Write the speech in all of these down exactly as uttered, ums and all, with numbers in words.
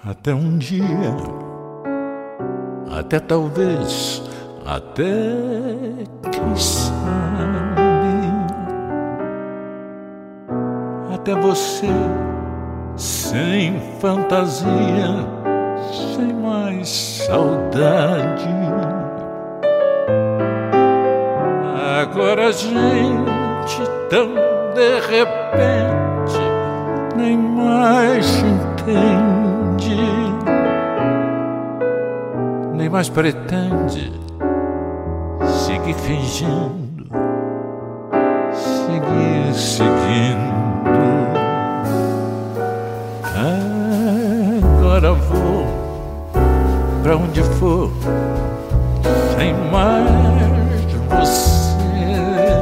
Até um dia, até talvez, até quem sabe, até você sem fantasia, sem mais saudade. Agora a gente tão de repente nem mais se entende, nem mais pretende seguir fingindo, seguir seguindo. Agora vou pra onde for, sem mais você,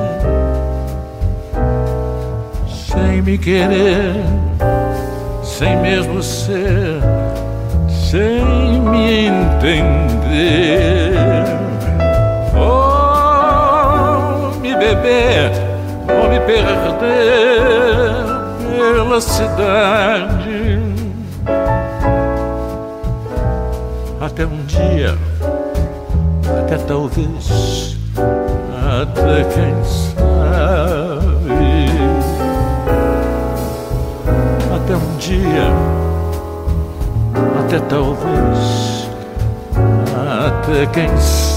sem me querer, sem mesmo ser, sem me entender. Vou me beber, vou me perder pela cidade, até um dia, até talvez, até quem sabe, até um dia, até talvez, até quem sabe.